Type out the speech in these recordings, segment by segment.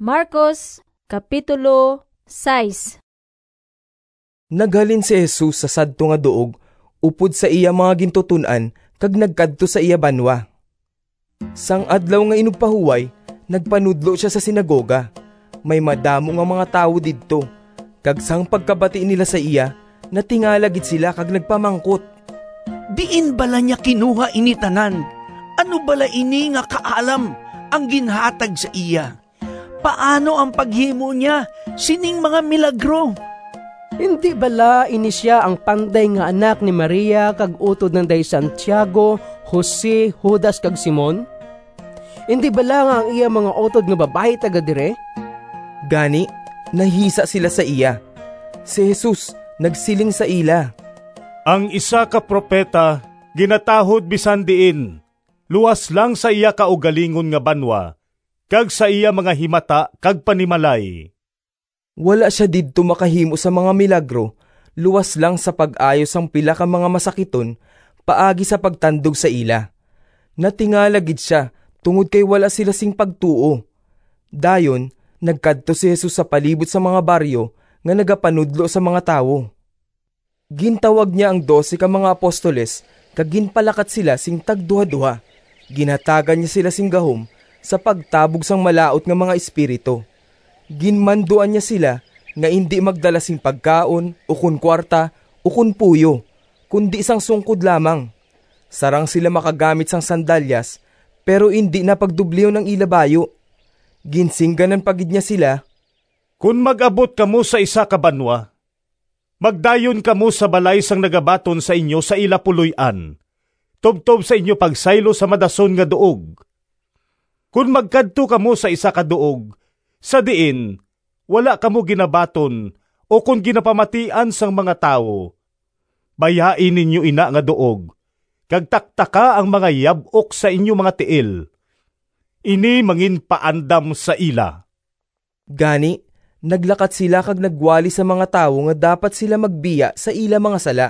Marcos Kapitulo 6. Naghalin si Jesus sa sadto nga duog, upod sa iya mga gintutunan, kag nagkadto sa iya banwa. Sang adlaw nga inugpahuway, nagpanudlo siya sa sinagoga. May madamo nga mga tawo didto, kag sang pagkabati nila sa iya, natingala gid sila kag nagpamangkot. Diin bala niya kinuha ini tanan? Ano bala ini nga kaalam ang ginhatag sa iya? Paano ang paghimo niya? Sining mga milagro? Hindi bala ini siya ang panday nga anak ni Maria kag utod ng day Santiago, Jose, Judas kag Simon? Hindi bala nga ang iya mga utod nga babae taga dire? Gani, nahisa sila sa iya. Si Jesus nagsiling sa ila. Ang isa ka propeta, ginatahod bisan diin. Luwas lang sa iya kaugalingon nga banwa, kag sa iya mga himata kag panimalay. Wala siya didto makahimo sa mga milagro, luwas lang sa pag-ayos ang pila ka mga masakiton, paagi sa pagtandog sa ila. Natingala gid siya, tungod kay wala sila sing pagtuo. Dayon, nagkadto si Jesus sa palibot sa mga baryo, nga nagapanudlo sa mga tawo. Gintawag niya ang 12 ka mga apostoles, kag ginpalakat sila sing tagduha-duha. Ginatagan niya sila sing gahom, sa pagtabog sang malaot nga mga espiritu. Ginmanduan niya sila nga hindi magdala sing pagkaon, ukon kwarta, ukon puyo, kundi sang sungkod lamang. Sarang sila makagamit sang sandalyas, pero hindi na pagdubliw ng ilabayo. Ginsingganan pagid niya sila. Kung mag-abot kamo sa isa ka banwa, magdayon kamo sa balay sang nagabaton sa inyo sa ilapuloy-an, tubtob sa inyo pagsaylo sa madason nga duog. Kung magkadto kamo sa isa ka duog, sa diin, wala kamo ginabaton o kung ginapamatian sang mga tao, bayain ninyo ina nga duog, kag taktaka ang mga yabok sa inyo mga tiil. Ini mangin paandam sa ila. Gani, naglakat sila kag nagwali sa mga tawo nga dapat sila magbiya sa ila mga sala.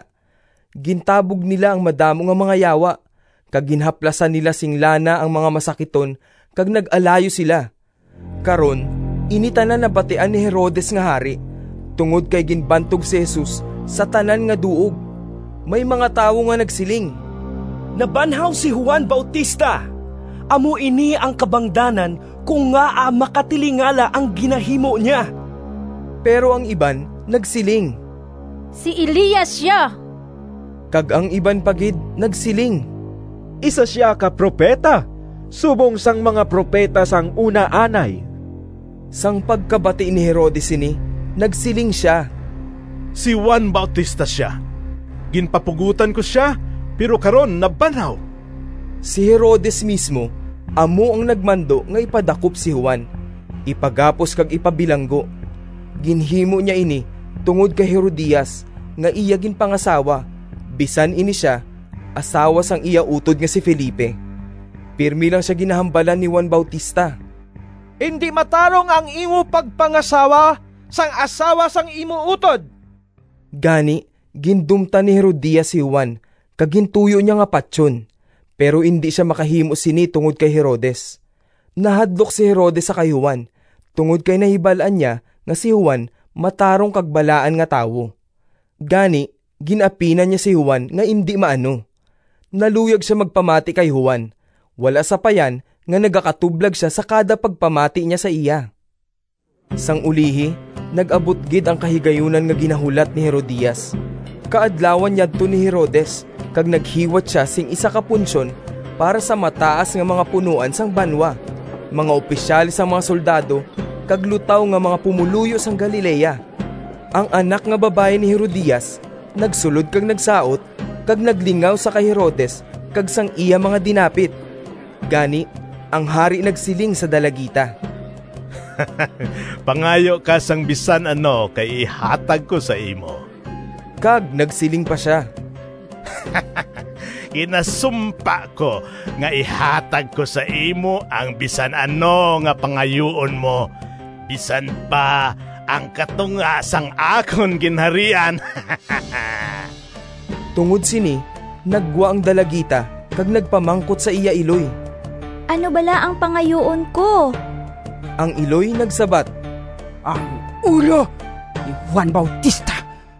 Gintabog nila ang madamo nga mga yawa, kag ginhaplasan nila sing lana ang mga masakiton, kag nag-alayo sila. Karon, initanan na batian ni Herodes nga hari, tungod kay ginbantog si Jesus sa tanan nga duog. May mga tawo nga nagsiling, "Nabanhaw si Juan Bautista. Amo ini ang kabangdanan kung nga makatilingala ang ginahimo niya." Pero ang iban nagsiling, Si Elias siya. kag ang iban pagid nagsiling, Isa siya ka propeta, subong sang mga propeta sang una anay. Sang pagkabati ni Herodes ini, nagsiling siya, Si Juan Bautista siya. Ginpapugutan ko siya, pero karon nabanhaw. Si Herodes mismo, amo ang nagmando nga ipadakop si Juan, ipagapos kag ipabilanggo. Ginhimo niya ini tungod kay Herodias nga iya ginpangasawa, bisan ini siya asawa sang iya utod nga si Felipe. Pirmi lang siya ginahambalan ni Juan Bautista. Hindi matarong ang imo pagpangasawa sang asawa sang imo utod. Gani, gindumta ni Herodias si Juan, kag gintuyo niya nga patyon, pero hindi siya makahimo sini tungod kay Herodes. Nahadlok si Herodes sa kay Juan, tungod kay nahibalaan niya nga si Juan matarong kag balaan nga tawo. Gani, ginapinan niya si Juan nga hindi maano. Naluyag siya magpamati kay Juan. Wala sa payan nga nagakatublag siya sa kada pagpamati niya sa iya. Sang ulihi, nag-abot gid ang kahigayunan nga ginahulat ni Herodias. Kaadlawan yadto ni Herodes, kag naghiwat siya sing isa ka punsyon para sa mataas nga mga punuan sang banwa, mga opisyalis sang mga soldado, kag lutaw nga mga pumuluyo sang Galilea. Ang anak nga babae ni Herodias nagsulod kag nagsaot, kag naglingaw sa kay Herodes kag sang iya mga dinapit. Gani, ang hari nagsiling sa dalagita, Pangayo ka sang bisan ano kay ihatag ko sa imo. Kag nagsiling pa siya, Ginasumpa ko nga ihatag ko sa imo ang bisan ano nga pangayoon mo. Bisan pa ang katunga sang akon ginharian. Tungod sini, nagwa ang dalagita kag nagpamangkot sa iya iloy. Ano bala ang pangayoon ko? Ang iloy nagsabat, Ang ulo ni Juan Bautista.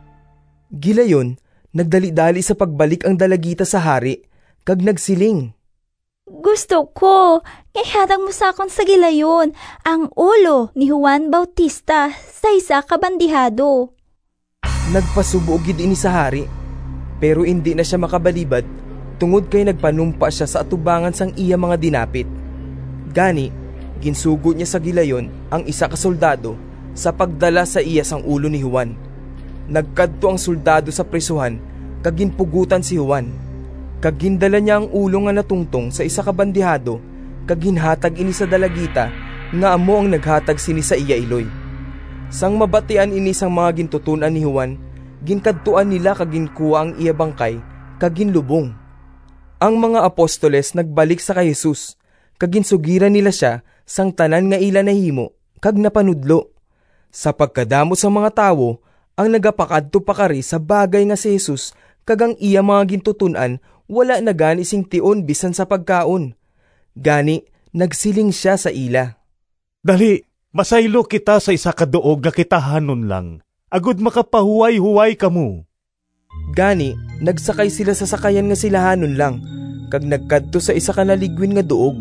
Gilayon, nagdali-dali sa pagbalik ang dalagita sa hari, kag nagsiling. Gusto ko, ihatag mo sa akon sa gilayon ang ulo ni Juan Bautista sa isa ka bandihado. Nagpasubo gid ini sa hari, pero hindi na siya makabalibad tungod kay nagpanumpa siya sa atubangan sang iya mga dinapit. Gani, ginsugo niya sa gilayon ang isa ka soldado sa pagdala sa iya sang ulo ni Juan. Nagkadto ang soldado sa prisuhan, kag ginpugutan si Juan. Kag gindala niya ang ulo nga natungtong sa isa ka bandihado, kag ginhatag ini sa dalagita nga amo ang naghatag sini sa iya iloy. Sang mabatian ini sang mga gintutunan ni Juan, ginkadtuan nila kag ginkuha ang iya bangkay kag ginlubong. Ang mga apostoles nagbalik sa kay Jesus, kag ginsugiran nila siya sang tanan nga ila nahimo kag napanudlo. Sa pagkadamo sa mga tawo, ang nagapakadto pakari sa bagay nga si Jesus kag ang iya mga gintutunan wala na gani sing tion bisan sa pagkaon. Gani, nagsiling siya sa ila. Dali, masaylo kita sa isa ka duog nga kitahanon lang. Agud makapahuway-huway kamo. Gani, nagsakay sila sa sakayan nga silahanon lang, kag nagkadto sa isa ka naligwin nga duog.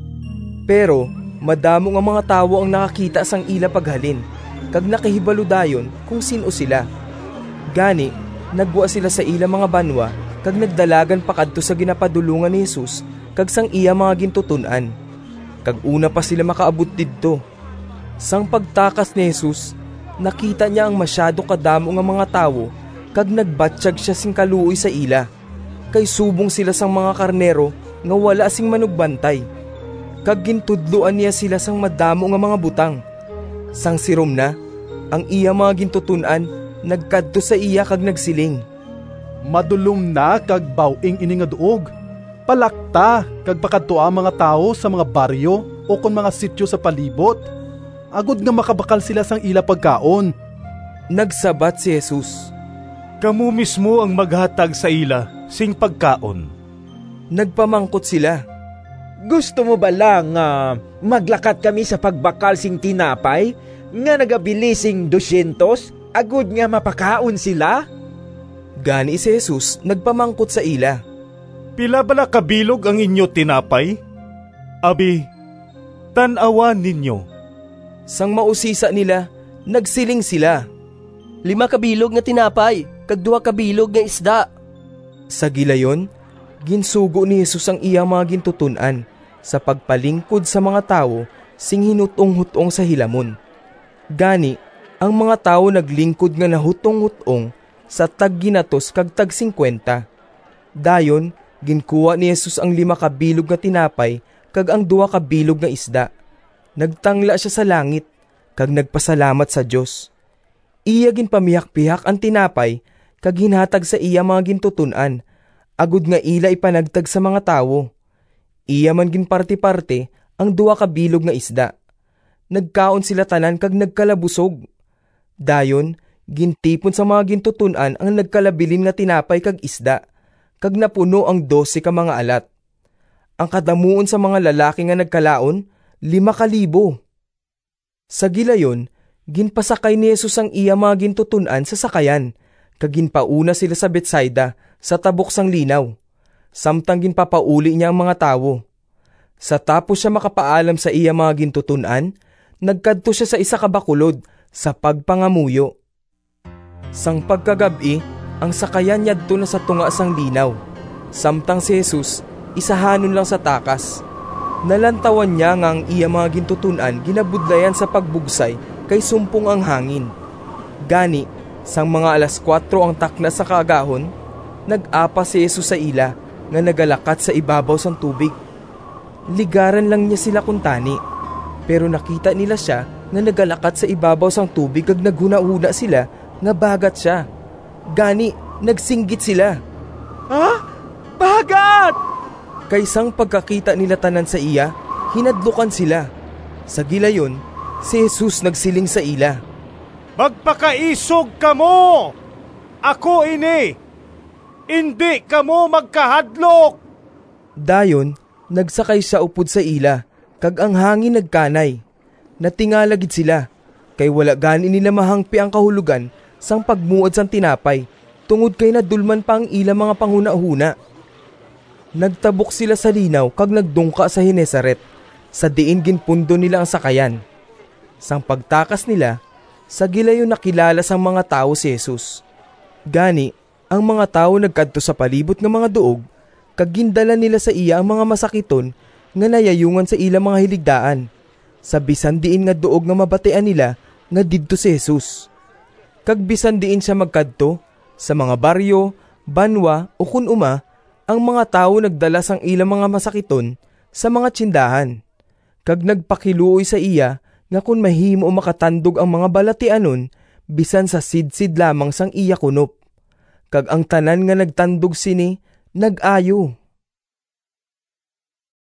Pero, madamo nga mga tawo ang nakakita sang ila paghalin, kag nakahibalo dayon kung sino sila. Gani, nagwa sila sa ila mga banwa, kag nagdalagan pakadto sa ginapadulungan ni Jesus, kag sang iya mga gintutunan. Kag una pa sila makaabot didto. Sang pagtakas ni Jesus, nakita niya ang masyado kadamo nga mga tawo, kag nagbatsyag siya sing kaluoy sa ila. Kay subong sila sang mga karnero nga wala sing manugbantay. Kag gintudloan niya sila sang madamo nga mga butang. Sang sirom na, ang iya mga gintutunan nagkadto sa iya kag nagsiling. Madulom na kag bawing ini nga duog. Palakta kag pakadtoa mga tao sa mga baryo o kon mga sityo sa palibot. Agud nga makabakal sila sang ila pagkaon. Nagsabat si Jesus. Kamu mismo ang maghatag sa ila sing pagkaon. Nagpamangkot sila. Gusto mo ba lang maglakat kami sa pagbakal sing tinapay nga nagabili sing 200 agud nga mapakaon sila? Gani si Jesus nagpamangkot sa ila. Pila bala kabilog ang inyo tinapay? Abi, tanawan ninyo. Sang mausisa nila, nagsiling sila. 5 kabilog nga tinapay, kag 2 kabilog nga isda. Sa gilayon, ginsugo ni Jesus ang iyang mga gintutunan sa pagpalingkod sa mga tawo sing hinutong-hutong sa hilamon. Gani, ang mga tawo naglingkod nga nahutong-hutong sa tag ginatos kag tag 50. Dayon, ginkuha ni Jesus ang 5 kabilog nga tinapay kag ang 2 kabilog nga isda. Nagtangla siya sa langit kag nagpasalamat sa Dios. Iya ginpamiyak-piyak ang tinapay kag hinhatag sa iya mga gintutunan, agud nga ila ipanagtag sa mga tawo. Iya man ginparti-parte ang 2 kabilog nga isda. Nagkaon sila tanan kag nagkalabusog. Dayon, gintipon sa mga gintutunan ang nagkalabilin nga tinapay kag isda, kag napuno ang 12 ka mga alat. Ang kadamuon sa mga lalaki nga nagkalaon, 5,000. Sa gilayon, ginpasakay ni Jesus ang iya mga gintutunan sa sakayan, kag ginpauna sila sa Betsaida sa tabok sang linaw. Samtang ginpapauli niya ang mga tawo. Sa tapos siya makapaalam sa iya mga gintutunan, nagkadto siya sa isa ka bakulod sa pagpangamuyo. Sang pagkagabi, ang sakayan yadto na sa tunga sang linaw. Samtang si Jesus, isahanon lang sa takas. Nalantawan niya nga ang iya mga gintutunan ginabudlayan sa pagbugsay kay sumpong ang hangin. Gani, sang mga 4:00 ang takna sa kaagahon, nag-apa si Jesus sa ila nga nagalakat sa ibabaw sang tubig. Ligaran lang niya sila kuntani, pero nakita nila siya nga nagalakat sa ibabaw sang tubig kag naghuna-huna sila nga bagat siya. Gani, nagsinggit sila. Ha? Bagat! Kaysang pagkakita nila tanan sa iya, hinadlukan sila. Sa gilayon, si Jesus nagsiling sa ila. Magpakaisog kamo! Ako ini! Hindi kamo magkahadlok! Dayon, nagsakay siya upod sa ila, kag ang hangin nagkanay. natingalagid sila, kay wala gani nila mahangpi ang kahulugan sang pagmuod sang tinapay, tungod kay nadulman pa ang ilang mga panguna-huna. Nagtabok sila sa linaw kag nagdungka sa Genesaret, sa diin ginpundo nila ang sakayan. Sang pagtakas nila, sa gilayon nakilala sang mga tao si Jesus. Gani, ang mga tao nagkadto sa palibot nga mga duog, kag gindala nila sa iya ang mga masakiton nga nayayungan sa ilang mga hiligdaan. Sa bisan diin nga duog nga mabatean nila nga didto si Jesus. Kag bisan diin siya magkadto, sa mga baryo, banwa o kun uma, ang mga tao nagdala sang ilang mga masakiton sa mga tsindahan. Kag nagpakiluoy sa iya nga kung mahimo makatandog ang mga balatianon, bisan sa sidsid lamang sang iya kunop. Kag ang tanan nga nagtandog sini, nag-ayo.